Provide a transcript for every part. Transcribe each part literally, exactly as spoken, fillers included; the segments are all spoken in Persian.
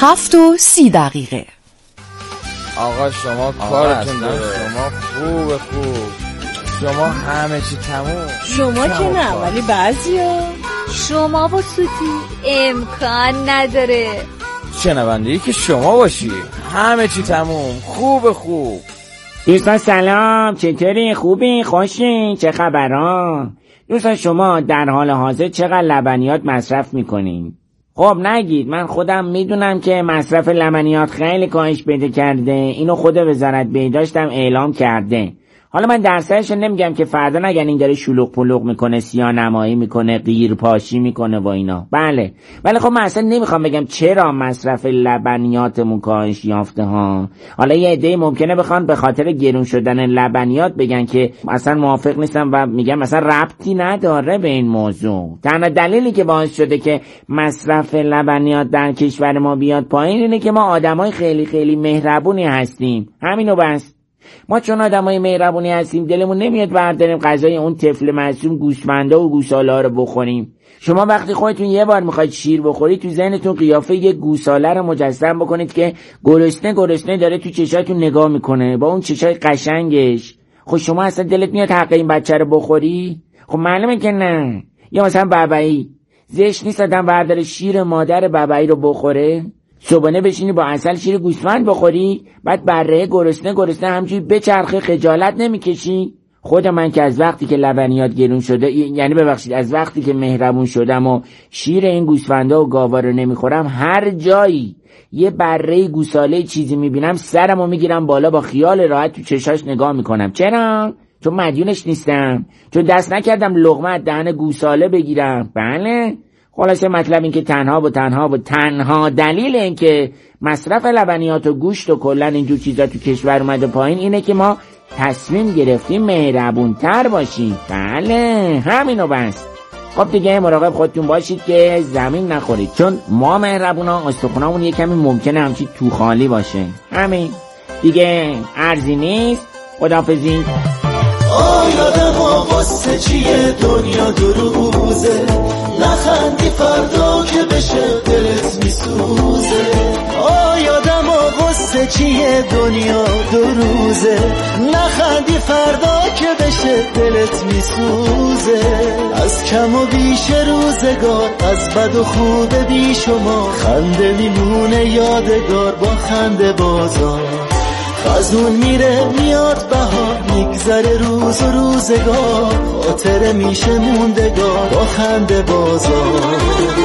هفت و سی دقیقه. آقا شما کارتون داره، شما خوب خوب شما همه چی تموم. شما که نه ولی بعضیا. شما با سوتی امکان نداره. شنونده‌ای که شما باشی همه چی تموم. خوب خوب دوستان سلام، چطوری؟ خوبی؟ خوشی؟ چه خبران؟ دوستان شما در حال حاضر چقدر لبنیات مصرف میکنین؟ خب نگید، من خودم میدونم که مصرف لبنیات خیلی کاهش پیدا کرده. اینو خود وزارت بهداشت هم اعلام کرده. حالا من درسش نمیگم که فردا نگن این داره شلوغ پلوغ میکنه، سیاه نمایی میکنه، غیر پاشی میکنه و اینا. بله، ولی خب من اصلا نمیخوام بگم چرا مصرف لبنیاتمون کاهش یافته ها. حالا یه عده ممکنه بخوان به خاطر گرون شدن لبنیات بگن که اصلا موافق نیستم و میگم مثلا ربطی نداره به این موضوع. تنها دلیلی که باعث شده که مصرف لبنیات در کشور ما بیاد پایین اینه که ما آدمای خیلی خیلی مهربونی هستیم. همینو بس. ما چون آدمای مهربونی هستیم دلمون نمیاد برداریم غذای اون طفل معصوم گوسفندا و گوساله رو بخوریم. شما وقتی خودتون یه بار میخواید شیر بخورید تو ذهنتون قیافه یه گوساله رو مجسم بکنید که گرسنه گرسنه داره تو چشاتون نگاه میکنه با اون چشای قشنگش. خب شما اصلا دلت میاد حق این بچه رو بخوری؟ خب معلومه که نه. یا مثلا ببعی زشت نیست آدم برداره شیر مادر ببعی رو بخوره؟ صبحانه بشینی با عسل شیر گوسفند بخوری، بعد بره گرسنه گرسنه همجوری بچرخه، خجالت نمیکشی؟ خود من که از وقتی که لبنیات گرون شده، یعنی ببخشید از وقتی که مهربون شدم و شیر این گوسفندا و گاوا رو نمیخورم، هر جایی یه بره گوساله چیزی میبینم سرمو میگیرم بالا، با خیال راحت تو چشاش نگاه میکنم. چرا؟ چون مدیونش نیستم، چون دست نکردم لقمه از دهن گوساله بگیرم. بله، خلاصه مطلب این که تنها و تنها و تنها دلیل این که مصرف لبنیات و گوشت و کلن اینجور چیزا تو کشور اومده پایین اینه که ما تصمیم گرفتیم مهربونتر باشیم. بله، همینو بس. خب دیگه مراقب خودتون باشید که زمین نخورید، چون ما مهربونا استخونامون یه کمی ممکنه همچی تو خالی باشه. همین دیگه، ارزی نیست. خداحافظی. آیادم آقاسته چیه دنیا دو روزه، نخندی فردا که بشه دلت میسوزه. آیادم آقاسته چیه دنیا دو روزه، نخندی فردا که بشه دلت میسوزه. از کم و بیش روزگار، از بد و خوب بی شما، خنده میمونه یادگار با خنده بازار. خزون میره میاد بهار، میگذره روز و روزگار، خاطره میشه موندگار با خنده بازار.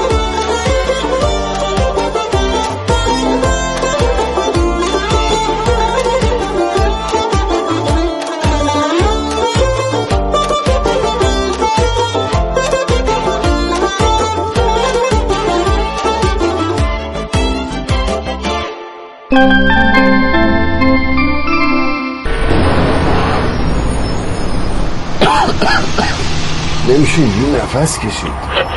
نمیشه یه نفس کشید.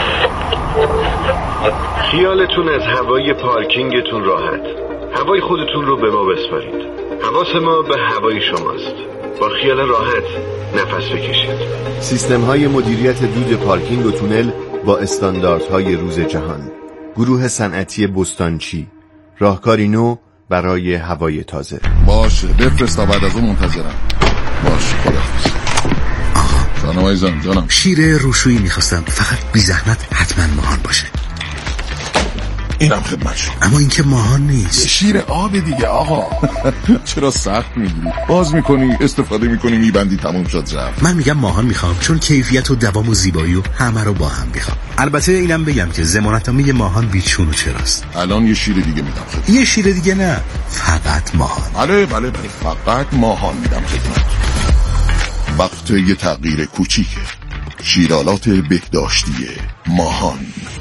خیالتون از هوای پارکینگتون راحت. هوای خودتون رو به ما بسپارید. حواس ما به هوای شماست. با خیال راحت نفس بکشید. سیستم های مدیریت دود پارکینگ و تونل با استانداردهای روز جهان. گروه صنعتی بستانچی، راهکاری نو برای هوای تازه. باشه بفرست تا بعد از اون منتظرم. باشه خداحافظ. جانم عزیزم جانم. شیر روشویی میخواستم، فقط بی زحمت حتما ماهان باشه. اینم خدمت شما. اما این که ماهان نیست. شیر آب دیگه آقا. چرا سخت میگیری؟ باز میکنی استفاده میکنی میبندی تموم شد رفت. من میگم ماهان میخوام، چون کیفیت و دوام و زیبایی و همه رو با هم میخوام. البته اینم بگم که ضمانتنامه ماهان بیچون و چراست. الان یه شیر دیگه میدم خدمت. یه شیر دیگه نه، فقط ماهان. بله بله بله، فقط ماهان میدم خدمت. وقت یه تغییر کوچیکه. شیرالات بهداشتی ماهان.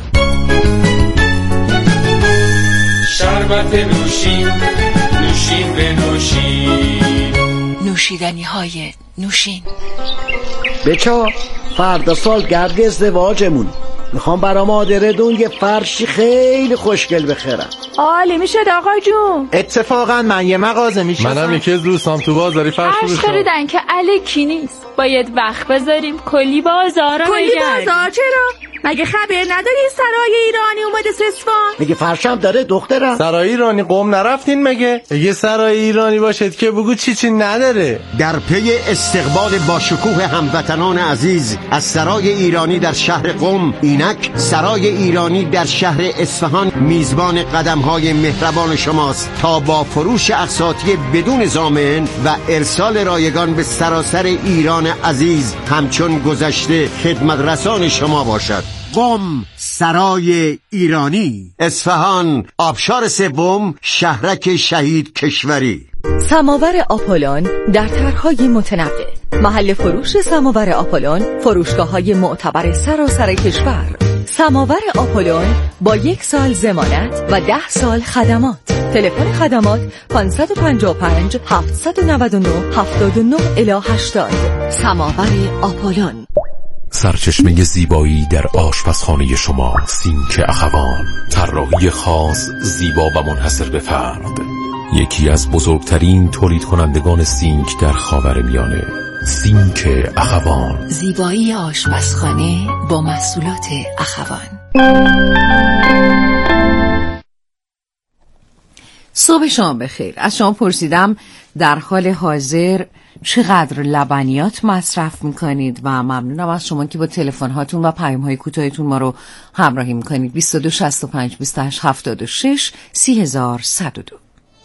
شربت نوشین، نوشین به نوشین، نوشیدنی های نوشین. بچا فردا سال گرد ازدواجمون، میخوام برا مادردون یه فرشی خیلی خوشگل بخرم. عالی میشد آقا جون. اتفاقا من یه مغازه میشستم، منم یکی از دوستام تو بازاری فرش خریدن که الکی نیست. باید وقت بذاریم کلی بازار رو کلی بازار چرا؟ مگه خبر نداری سرای ایرانی اومده سوسفان؟ مگه فرشم داره دخترم؟ سرای ایرانی قم نرفتین مگه؟ اگه سرای ایرانی باشد که بگو چی چی نداره. در پی استقبال با شکوه هموطنان عزیز از سرای ایرانی در شهر قم، اینک سرای ایرانی در شهر اصفهان میزبان قدم‌های مهربان شماست تا با فروش اقساطی بدون ضامن و ارسال رایگان به سراسر ایران عزیز همچون گذشته خدمت رسان شما باشد. قم، سرای ایرانی، اصفهان، آبشار سوم، شهرک شهید کشوری. سماور آپولون در طرح‌های متنوع. محل فروش سماور آپولون، فروشگاه‌های معتبر سراسر کشور. سماور آپولون با یک سال ضمانت و ده سال خدمات. تلفن خدمات پانصد و پنجاه و پنج هفتصد و نود و نه هفتاد و نه الی هشتاد. سماور آپولون. سرچشمه زیبایی در آشپزخانه شما، سینک اخوان. طراحی خاص، زیبا و منحصر به فرد. یکی از بزرگترین تولید کنندگان سینک در خاورمیانه. سینک اخوان. زیبایی آشپزخانه با محصولات اخوان. صبح شما بخیر. از شما پرسیدم در حال حاضر چقدر لبنیات مصرف میکنید و ممنونم از شما که با تلفن هاتون و پیام های کوتاهتون ما رو همراهی میکنید. بیست و دو شصت و پنج بیست و هشت هفتاد و شش سی هزار صد و دو.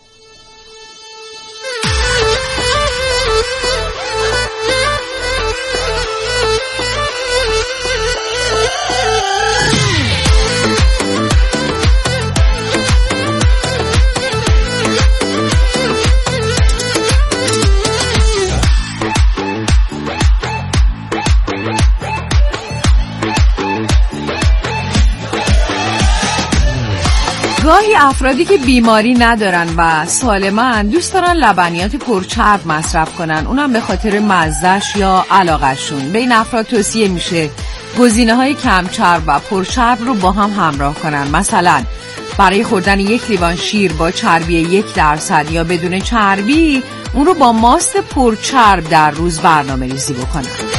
گاهی افرادی که بیماری ندارن و سالمن دوست دارن لبنیات پرچرب مصرف کنن، اونم به خاطر مزه‌اش یا علاقه‌شون. به این افراد توصیه میشه گزینه‌های کم چرب و پرچرب رو با هم همراه کنن. مثلا برای خوردن یک لیوان شیر با چربی یک درصد یا بدون چربی، اون رو با ماست پرچرب در روز برنامه‌ریزی بکنن.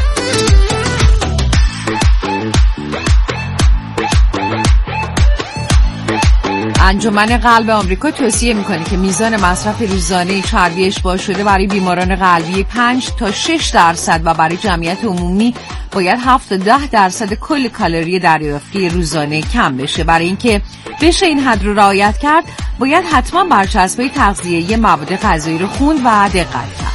انجمن قلب آمریکا توصیه میکنه که میزان مصرف روزانه چربی اشباع شده برای بیماران قلبی پنج تا شش درصد و برای جمعیت عمومی باید هفت تا ده درصد کل کالری دریافتی روزانه کم بشه. برای اینکه بشه این حد رو رعایت کرد، باید حتما برچسب‌های تغذیه‌ای مواد غذایی رو خوند و دقت کرد.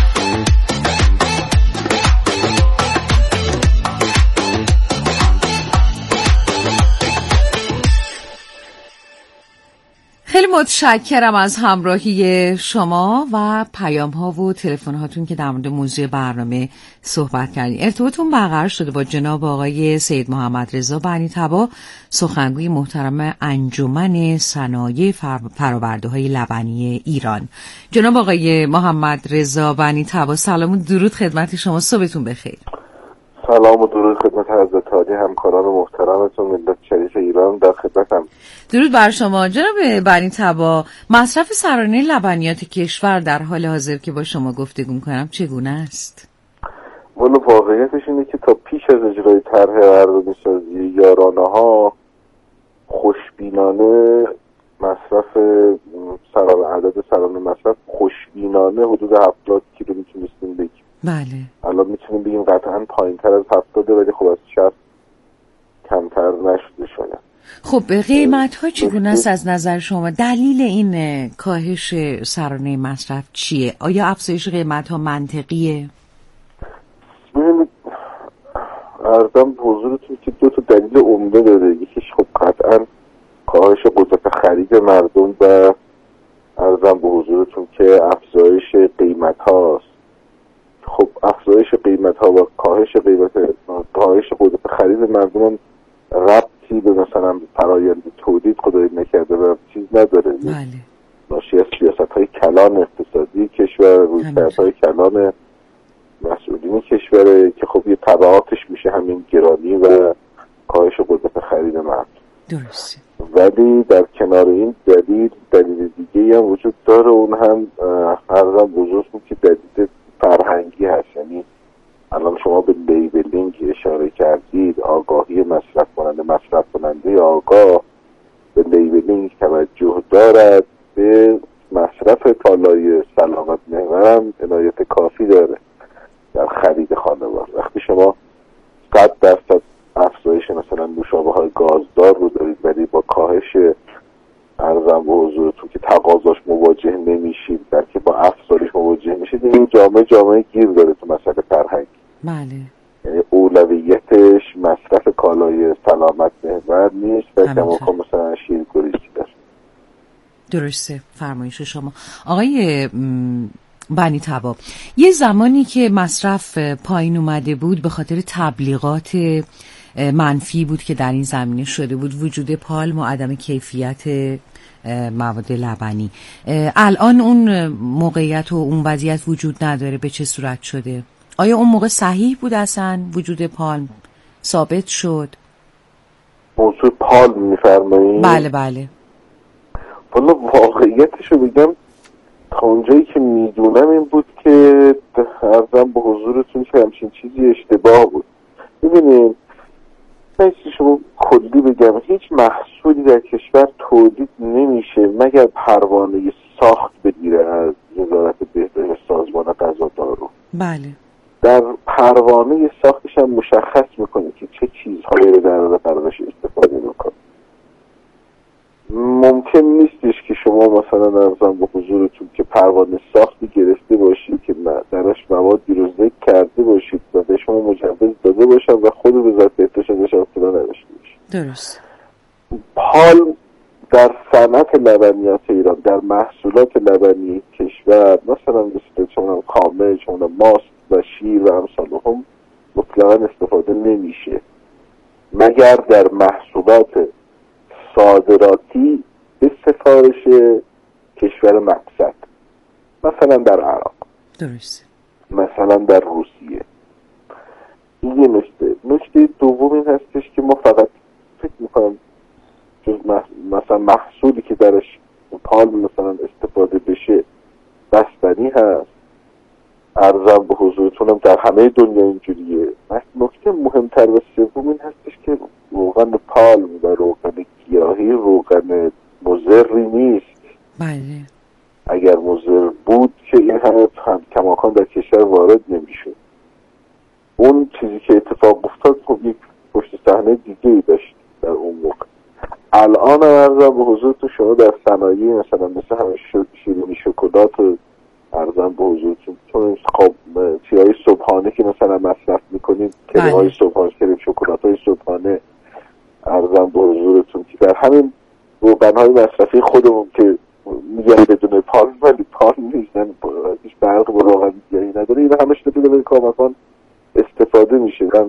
خیلی متشکرم از همراهی شما و پیام ها و تلفن هاتون که در مورد موضوع برنامه صحبت کردین. ارتباطتون برقرار شده با جناب آقای سید محمد رضا بنی تبا، سخنگوی محترم انجمن صنایع فرآورده های لبنی ایران. جناب آقای محمد رضا بنی تبا، سلام و درود خدمت شما، صبحتون بخیر. سلام و درود خدمت حضرت عالی، همکاران محترمتون، ملت شریف ایران در خدمتم. درود بر شما. جناب بنی تبا، مصرف سرانه لبنیات کشور در حال حاضر که با شما گفتگو می‌کنم چگونه است؟ والا واقعیتش اینه که تا پیش از اجرای طرح ارزیابی‌سازی یارانه‌ها خوشبینانه مصرف سرانه عدد سرانه مصرف خوشبینانه حدود هفتاد کیلو میتونستیم بگیم. بله. الان میتونیم بگیم قطعاً پایین‌تر از هفتاد، ولی خب از شصت کمتر نشده شده. خب قیمت ها چگونه است از نظر شما؟ دلیل این کاهش سرانه مصرف چیه؟ آیا افزایش قیمت ها منطقیه؟ ببینید عرضم به حضورتون که دو تا دلیل عمده داره. یکیش خب قطعا کاهش قدرت خرید مردم و عرضم به حضورتون که افزایش قیمت هاست. خب افزایش قیمت ها و کاهش قیمت کاهش قدرت خرید مردم هم ربطی به مثلا فرآیند تولید خدای نکرده و چیز نداره. بله. ناشی از سیاست‌های کلان اقتصادی کشور، رویکردهای کلان مسئولین کشوره که خب یه تبعاتش میشه همین گرانی و کاهش قدرت خرید مردم. درسته. ولی در کنار این دلیل دلیل دیگه هم وجود داره، اون هم عرضم بزرگ بود که دلیل فرهنگی هست. یعنی آگاه به لیبلینگ توجه دارد، به مصرف کالای سلامت محور هم عنایت کافی داره در خرید خانوار. وقتی شما صد درصد افزایش مثلا نوشابه های گازدار رو دارید ولی با کاهش ارزم به حضورتون که تقاضاش مواجه نمیشید بلکه با افزایش مواجه میشید، این جامعه جامعه گیر داره تو مسئله فرهنگ. بله. یعنی اولویتش مصرف کالای سلامت محور نیست و کماکان مثلا شیرگوریزی داره. درسته فرمایش شما آقای بنی طبا. یه زمانی که مصرف پایین اومده بود به خاطر تبلیغات منفی بود که در این زمینه شده بود، وجود پالم و عدم کیفیت مواد لبنی. الان اون موقعیت و اون وضعیت وجود نداره، به چه صورت شده؟ آیا اون موقع صحیح بود اصلا وجود پالم ثابت شد؟ موضوع پالم میفرمایید؟ بله بله. والا واقعیتشو بگم تا اونجایی که میدونم این بود که عرضم به حضورتون که همچین چیزی اشتباه بود. ببینید من شما کلی بگم هیچ محصولی در کشور تولید نمیشه مگر پروانه ساخت بگیره از وزارت بهداشت سازمان غذا دارو. بله. در پروانه ساختش هم مشخص میکنه که چه چیزهایی رو در قرارش استفاده میکنه. ممکن نیستش که شما مثلا ارزم به حضورتون که پروانه ساختی گرفته باشید که درش موادی رو ذکر کرده باشید و به شما مجوز داده باشن و خود وزارت بهداشت ازش اطلاع نداشته باشید. درست. پالم در صنعت لبنیات ایران، در محصولات لبنی کشور مثلا مثل چون کامل، چون ماست و شیر و امثال هم مطلقا استفاده نمیشه مگر در محصولات صادراتی به سفارش کشور مقصد، مثلا در عراق، درست، مثلا در روسیه. این یه نکته. نکته دوم این هستش که ما فقط فکر میکنم جز مثلا محصولی که درش پالم مثلا استفاده بشه بستنی هست. عرضم به حضورتونم در همه دنیا اینجوریه. نکته مهمتر و سوم این هستش که روغن پالم و روغن گیاهی روغن مضری نیست. بله. اگر مضر بود که این همه کماکان در کشور وارد نمیشد. اون چیزی که اتفاق افتاد خب یک پشت صحنه دیگه ای داشت در اون موقع. الان عرضم به حضورتون شما در صنایع مثلا مثل همه شیرینی شکلات و عرضم به حضورتون چون خب چیزهای صبحانه که مثلا مصرف میکنیم، کریم های صبحانه، کریم شکلات های صبحانه، عرضم به حضورتون که در همین روغن های مصرفی خودمون که میگن بدون پالم ولی پالم نیستن، هیچ فرق با روغن گیاهی نداره، این همش بدون کامکان استفاده میشه. من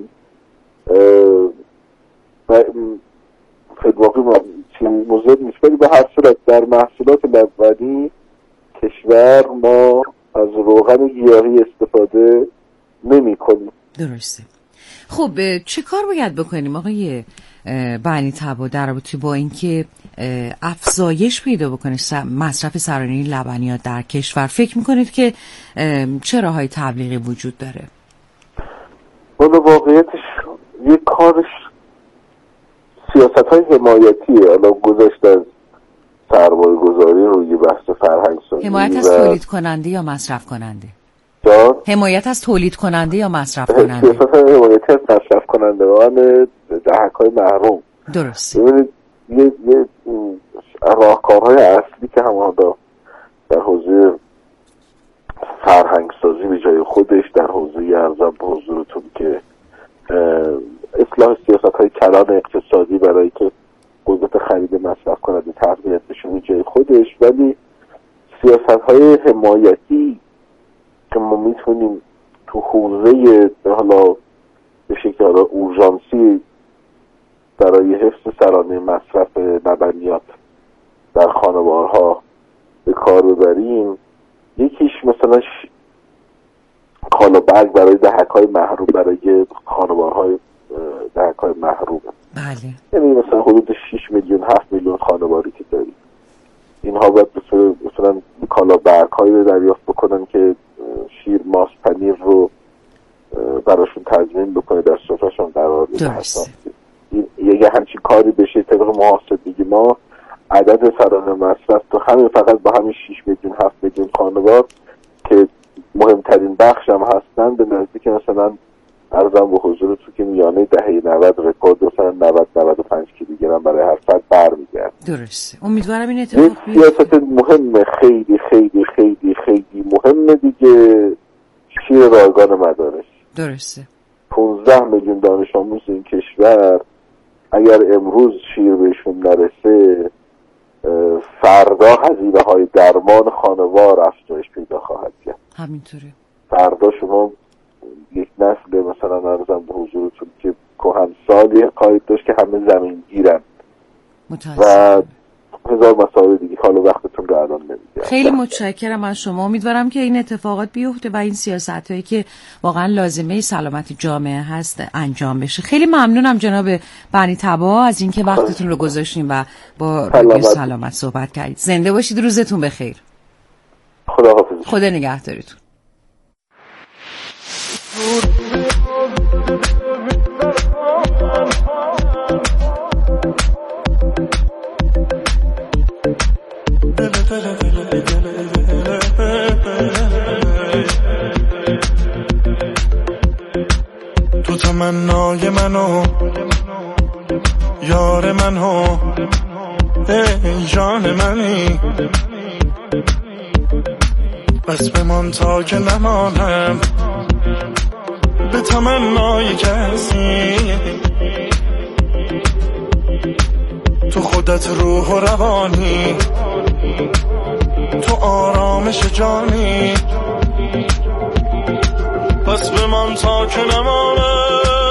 خیلی واقعی مزد نیست ولی به هر صورت در محصولات لبنی کشور ما از روغن گیاهی استفاده نمی کنیم. درسته. خب چه کار باید بکنیم آقای بنی طبا در رابطه با اینکه افزایش پیدا بکنه مصرف سرانه‌ای لبنیات در کشور؟ فکر میکنید که چه راههای تبلیغی وجود داره؟ والا واقعیتش یک کارش سیاست های حمایتیه. حالا گذشت از سرمایه گذاری روی بحث فرهنگ سازی. حمایت از تولید کننده یا مصرف کننده؟ جان؟ حمایت از تولید کننده یا مصرف کننده؟ سیاست های حمایتی از مصرف کننده وان دهک های محروم. درست. ببینید یه, یه راهکارهای اصلی که هماندا در حوزه فرهنگ سازی به جای خودش در حوزه ارزم به حضورتون که اصلاح سیاست های کلان اقتصادی برای که قدرت خرید مصرف کننده تقویت بشه به جای خودش، ولی سیاست های حمایتی که ما میتونیم تو حوزه حالا به شکل حالا اورژانسی برای حفظ سرانه مصرف لبنیات در خانوارها به کار ببریم. یکیش مثلا ش... کالا برگ برای دهک‌های محروم، برای خانوارهای دهک‌های محروم. بله. یعنی مثلا حدود شش میلیون هفت میلیون خانواری که داریم، اینها باید مثلا کالا برگ‌هایی رو دریافت بکنن که شیر، ماست، پنیر رو براشون تضمین بکنه در سفرهشون قرار بده. درست. یه همچین کاری بشه طبق طبق محاسبه ما عدد سرانه مصرف تو همین فقط با همین شش میلیون هفت میلیون خانوار که مهمترین بخش هم هستن به نزدیک مثلا عرضم به حضور تو که میانه دهه نود رکورد مثلا نود نود و پنج کیلوگرم برای هر فرد برمیگرد. درسته. امیدوارم این اتفاق بیفته. سیاست مهمه، خیلی خیلی خیلی خیلی مهمه دیگه، شیر رایگان مدارس. درسته. پانزده میلیون دانش آموز این کشور اگر امروز شیر بهشون نرسه فردا هزینه های درمان خانوار افزایش پیدا خواهد کرد. همینطوره. فردا شما یک نسل مثلا عرضم به حضورتون که کهنسالی قاید داشت که همه زمین گیرن و هزار مسائل دیگه. حالا وقتتون رو الان نمیگم. خیلی متشکرم از شما. امیدوارم که این اتفاقات بیفته و این سیاست هایی که واقعا لازمه سلامت جامعه هست انجام بشه. خیلی ممنونم جناب بنی تبا از اینکه وقتتون رو گذاشتین و با رادیو سلامت صحبت کردید. زنده باشید، روزتون بخیر. خدا حافظ. خدا نگهدارتون. تو تمنای منو یار منو ای جان منی، بس بمان تا که نمانم به تمنای کسی. تو خودت روح و روانی، تو آرامش جانی، بس بمان تا که نمانم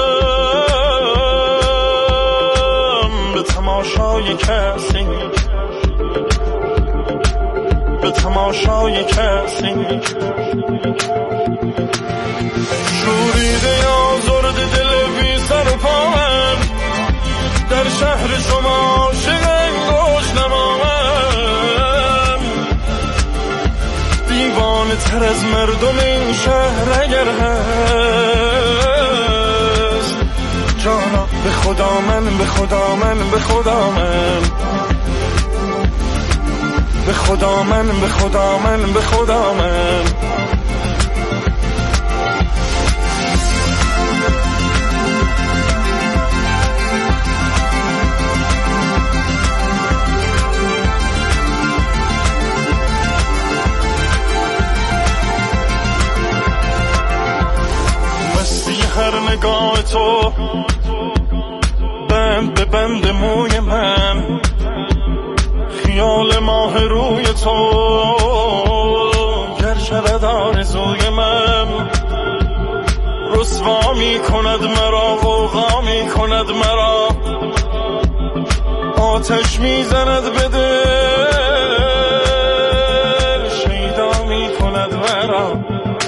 به تماشای کسی، به تماشای کسی. شوریده آزرد دل بی سر و پامم، در شهر شما شگنگوش نمامم. دیوانه تر از مردم این شهر اگر هست، جانا به خدا من، به خدا من، به خدا من، به خدا من، به خدا من، به خدا من. هر نگاه تو بند به بند موی من، خیال ماه روی تو گر شود آرزوی من. رسوا می کند مرا، غوغا می کند مرا، آتش می زند به دل، شیدا می کند مرا.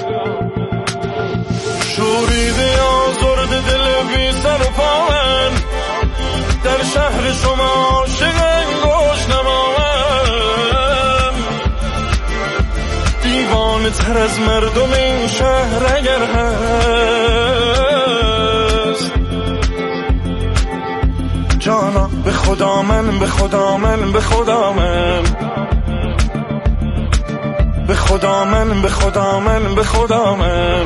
شوریده آزرد دل بی سر و پامن، در شهر شما شگنگوش نمامن. دیوانه تر از مردم این شهر اگر هست، جانا به خدا من، به خدا من، به خدا من، به خدا من، به خدا من، به خدا من.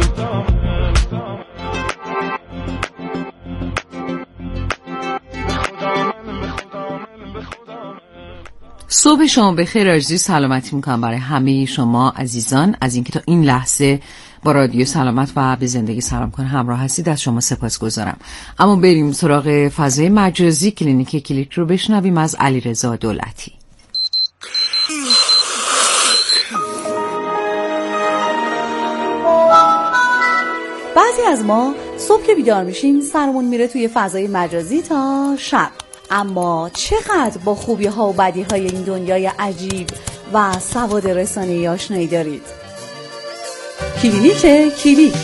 صبح شما بخیر آرزوی سلامتی میکنم برای همه شما عزیزان از اینکه تا این لحظه با رادیو سلامت و به زندگی سلام کن همراه هستید. از شما سپاسگزارم. اما بریم سراغ فضای مجازی. کلینیک کلیک رو بشنویم از علیرضا دولتی. بعضی از ما صبح که بیدار میشیم سرمون میره توی فضای مجازی تا شب. اما چقدر با خوبی ها و بدی های این دنیای عجیب و سواد رسانه‌ای آشنایی دارید؟ کلینیک کلیک.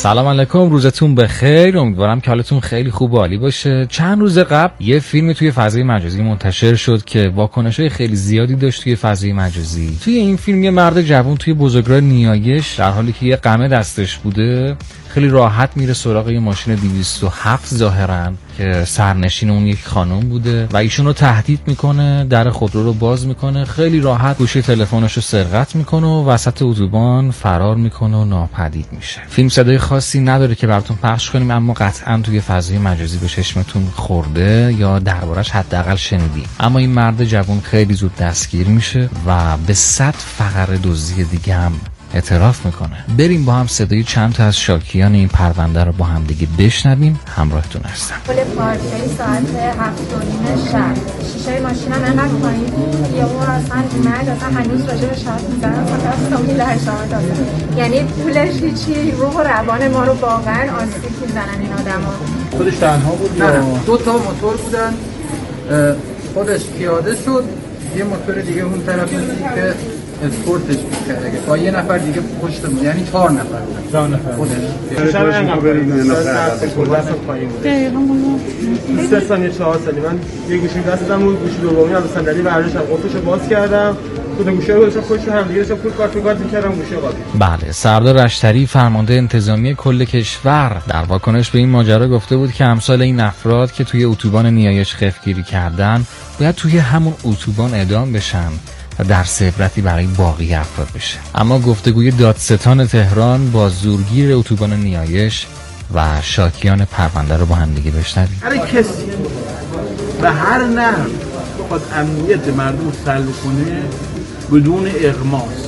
سلام علیکم، روزتون بخیر. امیدوارم که حالتون خیلی خوب و عالی باشه. چند روز قبل یه فیلمی توی فضای مجازی منتشر شد که واکنش‌های خیلی زیادی داشت توی فضای مجازی. توی این فیلم یه مرد جوان توی بزرگراه نیایش در حالی که یه قمه دستش بوده خیلی راحت میره سراغ یه ماشین دویست و هفت ظاهرا که سرنشین اون یک خانم بوده و ایشون رو تهدید میکنه، در خودرو رو باز میکنه، خیلی راحت گوشی تلفنش رو سرقت میکنه و وسط اتوبان فرار میکنه و ناپدید میشه. فیلم صدای خاصی نداره که براتون پخش کنیم، اما قطعا توی فضای مجازی به چشمتون خورده یا دربارش حداقل شنیدید. اما این مرد جوان خیلی زود دستگیر میشه و به صد فقره دزدی دیگه هم اعتراف میکنه. بریم با هم صدای چند تا از شاکیان این پرونده رو با هم دیگه بشنویم. همراهتون هستم. پل پارکی ساعت هفت و نیم شب، شیشه ماشینم انقدر پایین بود یهو اصلا اومد، اصلا هنوز راجع به شاعت میزنم، خواستم اون در شاعت اصلا یعنی پولش هیچی، روح و روان ما رو واقعا آسیب میزنن این آدما. خودش تنها بود؟ نه دو تا موتور بودن، خودش پیاده شد، یه موتور دیگه اون طرف که اسپورتش می‌کرد با یه نفر دیگه پشتمون، یعنی چهار نفر بود. چهار نفر خودش. شب انقدر بریم نه نفر کلاس پایین بود. دقیقاً والله. سه ثانیه چهار ثانیه من یه گوشی دستم بود، گوشی دومی از صندلی برداشتم، قفلشو باز کردم. خود گوشی رو گذاشتم پشت هم دیگه، داشتم پول کارت می‌کارت می‌کردم گوشی قاطی. بله، سردار رشتری فرمانده انتظامی کل کشور در واکنش به این ماجرا گفته بود که امثال این افراد که توی اتوبان نیایش خفتگیری کردن باید توی همون اتوبان اعدام بشن و درس عبرتی برای باقی افراد بشه. اما گفتگوی دادستان تهران با زورگیر اتوبان نیایش و شاکیان پرونده رو با هم دیگه بشنویم. هر کسی به هر نحو بخواد امنیت مردم رو سلب کنه بدون اغماس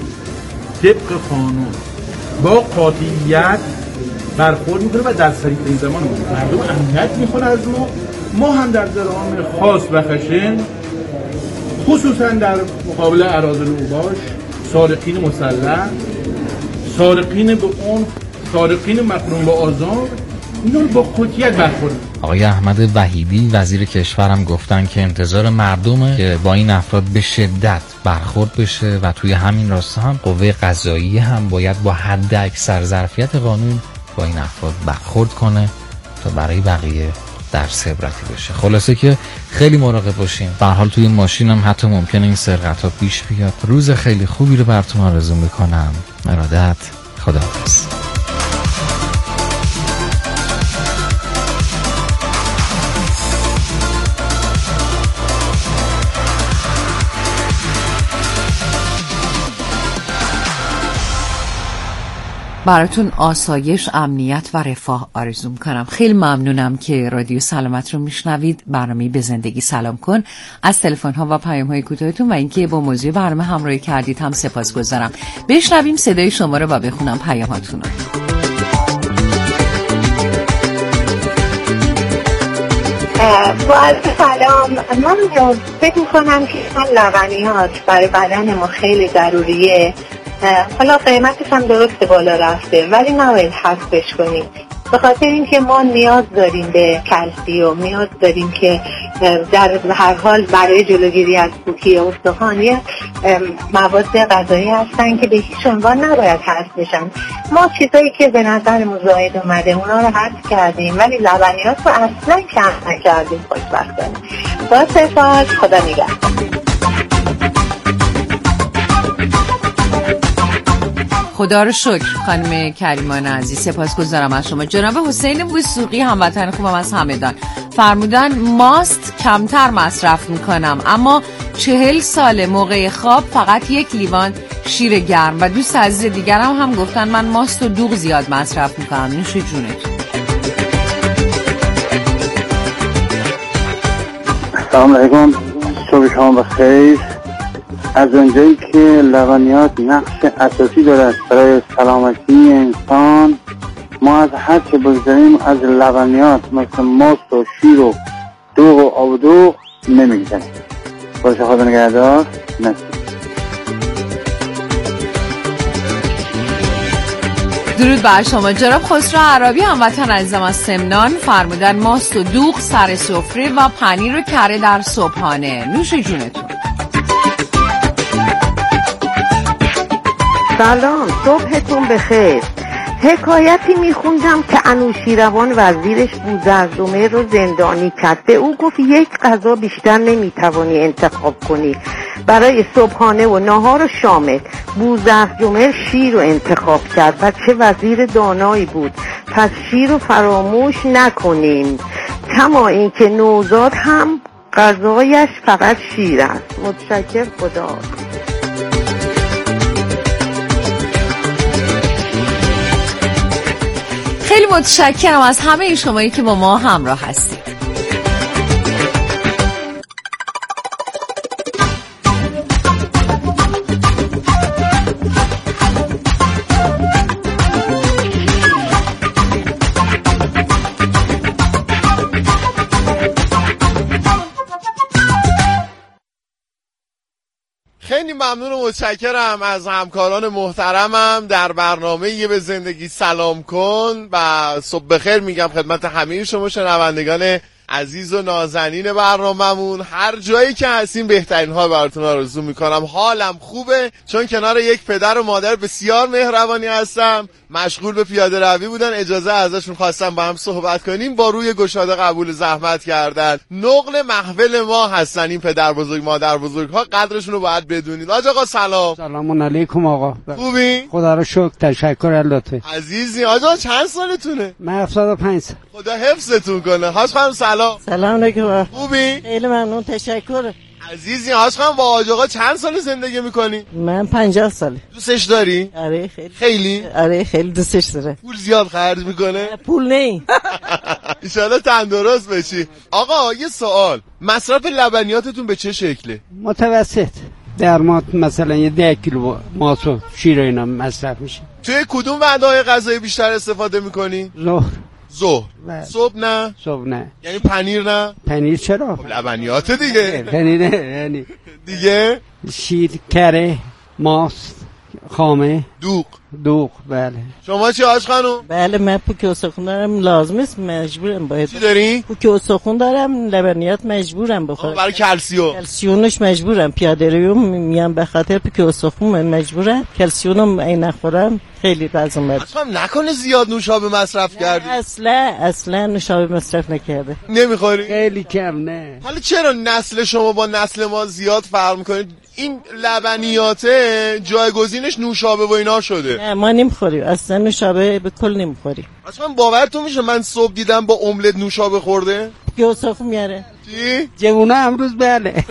طبق قانون با قاطعیت برخورد میکنه و در سریع این زمان مردم امنیت میخواد از ما. ما هم در جرائم خاص و خشن خصوصا در مقابل اراذل اوباش، سارقین مسلح، سارقین به اون سارقین مقرون به آزار، اینا رو با قاطعیت برخورد. آقای احمد وحیدی وزیر کشور هم گفتن که انتظار مردمه که با این افراد به شدت برخورد بشه و توی همین راستا هم قوه قضاییه هم باید با حد اکثر ظرفیت قانون با این افراد برخورد کنه تا برای بقیه درس عبرتی بشه. خلاصه که خیلی مراقب باشین. به هر حال توی ماشین هم حتی ممکنه این سرقت ها پیش بیاد. روز خیلی خوبی رو براتون آرزو میکنم. ارادت، خداحافظ. براتون آسایش، امنیت و رفاه آرزو میکنم. خیلی ممنونم که رادیو سلامت رو میشنوید. برنامه به زندگی سلام کن از تلفن ها و پیام های کوتاهتون و اینکه با موضوع برنامه همراهی کردید هم سپاسگزارم. بشنویم صدای شما رو و بخونم پیاماتون رو. با سلام، من فکر میکنم که لبنیات برای بدن ما خیلی ضروریه. حالا قیمتش هم درست بالا رفته ولی نباید حذفش کنیم، به خاطر اینکه ما نیاز داریم به کلسیم، نیاز داریم که در هر حال برای جلوگیری از پوکی استخوان یه مواد غذایی هستن که به هیچ عنوان نباید حذف بشن. ما چیزایی که به نظرمون زائد اومده اونا رو حذف کردیم ولی لبنیات رو اصلا کم نکردیم. خوشبختانه. با سپاس، خدا نگهدار. خدا رو شکر خانم کریمان عزیز، سپاسگزارم از شما. جناب حسین وثوقی هموطن خوبم از همدان فرمودن ماست کمتر مصرف میکنم اما چهل سال موقع خواب فقط یک لیوان شیر گرم. و دوست عزیز دیگرم هم گفتن من ماست و دوغ زیاد مصرف میکنم. نوش جونتون. سلام علیکم، صبح شما بخیر. از اونجایی که لبنیات نقش اساسی دارد برای سلامتی انسان، ما از هر چه بگذاریم از لبنیات مثل ماست و شیر و دوغ و آب و دوغ نمیگذاریم. باشه، خدا نگهدار. نسید. درود بر شما. جناب خسرو عربی هموطن عزیزم از سمنان فرمودن ماست و دوغ سر سفره و پنیر و کره در صبحانه. نوش جونتون. سلام، صبحتون بخیر. حکایتی میخوندم که انوشیروان وزیرش بوزرجمهر رو زندانی کرد. به او گفت یک غذا بیشتر نمیتوانی انتخاب کنی برای صبحانه و نهار و شامت. بوزرجمهر شیر رو انتخاب کرد و چه وزیر دانایی بود. پس شیر رو فراموش نکنیم، کما اینکه نوزاد هم غذایش فقط شیر است. متشکر، خدا. خیلی متشکرم از همه شمایی که با ما همراه هستید. خیلی ممنون و متشکرم از همکاران محترمم در برنامه یه به زندگی سلام کن و صبح بخیر میگم خدمت همه شما شنوندگان عزیز و نازنین برنامه‌مون. هر جایی که هستیم بهترین ها براتون آرزو میکنم. حالم خوبه چون کنار یک پدر و مادر بسیار مهربانی هستم. مشغول به پیاده روی بودن، اجازه ازشون خواستم با هم صحبت کنیم، با روی گشاده قبول زحمت کردن. نقل محفل ما هستن این پدر بزرگ مادر بزرگ ها، قدرشون رو باید بدونید. آج آقا سلام. سلام علیکم آقا. خوبی؟ خدا رو شکر، تشکر لطفه. عزیزی آج آقا چند سالتونه؟ من هفتاد و پنج سال. خدا حفظتون کنه. هاش خانم سلام. سلام علیکم. خوبی؟ خیلی ممنون، تشکر. عزیزی هاش خانم با آج آقا چند سال زندگی میکنی؟ من پنجاه ساله. دوستش داری؟ آره خیلی. خیلی؟ آره خیلی دوستش داره. پول زیاد خرج میکنه؟ پول نه. ان شاءالله تندرست بشی. آقا یه سوال، مصرف لبنیاتتون به چه شکله؟ متوسط. در ما مثلا یه ده کیلو ماست و شیر اینا مصرف میشه. توی کدوم وعده‌های غذایی بیشتر استفاده میکنی؟ ظهر. ظهر. صبح نه؟ صبح نه. یعنی پنیر نه؟ پنیر چرا؟ خب لبنیات دیگه. پنیر نه یعنی دیگه؟ شیر، کره، ماست، خامه، دوغ. دوغ بله. شما چی آج خانم؟ بله من پوک استخون دارم، لازم است مجبورم باید. چی داری؟ پوک استخون دارم، لبنیات مجبورم بخورم. برای کلسیوم. کلسیومش مجبورم، پیاده روی میام به خاطر پوک استخون من مجبورم. کلسیوم این نخورم خیلی لازم بود. اصلا نکنه زیاد نوشابه مصرف کردی؟ اصلا اصلا نوشابه مصرف نکرده. نمیخوری؟ خیلی کم نه. حالا چرا نسل شما با نسل ما زیاد فرق میکنه؟ این لبنیاته جایگزینش نوشابه و اینا شده. نه ما نمیخوریم اصلا، نوشابه به کل نمیخوریم. اصلا باورتون میشه من صبح دیدم با املت نوشابه خورده؟ گوساخو میاره. چی؟ جوونه امروز بله.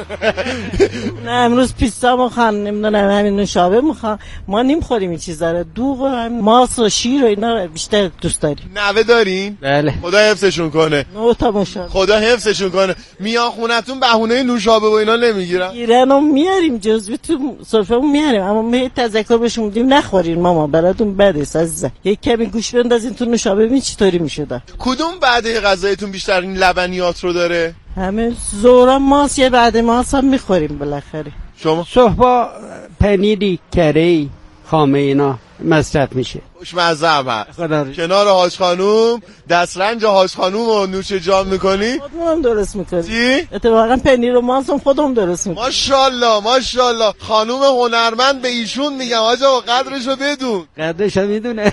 نه امروز پیتزا میخوان، نمیدونم همین نوشابه میخوان. ما نمیخوریم این چیزا رو. دوغ و ماست و شیر و اینا بیشتر دوست داریم. نوه دارین؟ بله. خدا حفظشون کنه. نه تا مشابه. خدا حفظشون کنه. میان خونتون بهونه نوشابه و اینا نمیگیرن؟ گیرنو میاریم، جزوی تو سفرهمون میاریم، اما می تذکر بهشون میدیم نخورین ماما براتون بده عزیزم. یک کمی گوش بندازین تو نوشابه ببین چطوری میشد. کدوم بعده غذایتون بیشتر این لبنیات رو داره؟ همه زورا ماست، یه بعد ماست هم میخوریم بالاخره. شما؟ صبح پنیری، کره، خامه اینا مصرف میشه. خوشمزه هم هست. خدا رو کنار حاج خانوم دسترنج حاج خانوم رو نوش جام میکنی؟ خودمون درست میکنیم. چی؟ اتفاقا پنیر و ماست هم خودمون درست میکنیم. ماشاءالله ماشاءالله. خانوم هنرمند به ایشون میگم آقا قدرشو بدون. قدرشو میدونه.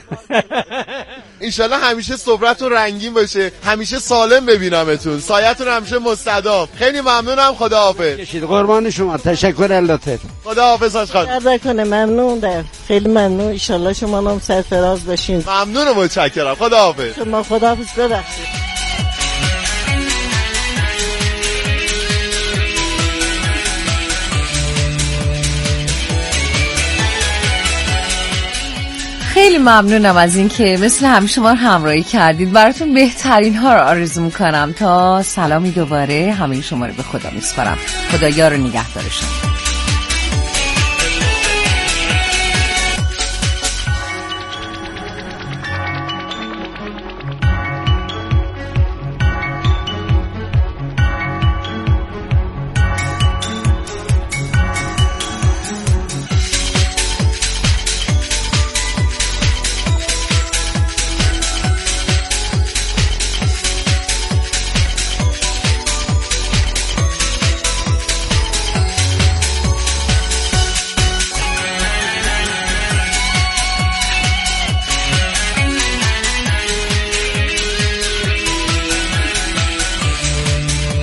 انشالله همیشه سفرتون رنگین باشه، همیشه سالم ببینمتون، سایتون همیشه مستدام. خیلی ممنونم. خداحافظ. کشید قربان شما. تشکر اللطف. خداحافظ حاج خانم. عرض کنه ممنون در خیلی ممنون. ان شاءالله شما هم سرفراز باشین. ممنون و متشکرم. خداحافظ. شما خداحافظ. ببخشید. خیلی ممنونم از این که مثل همیشه ما همراهی کردید. براتون بهترین ها رو آرزو میکنم. تا سلامی دوباره همه شما رو به خدا میسپارم. خدا یار و نگهدارشون.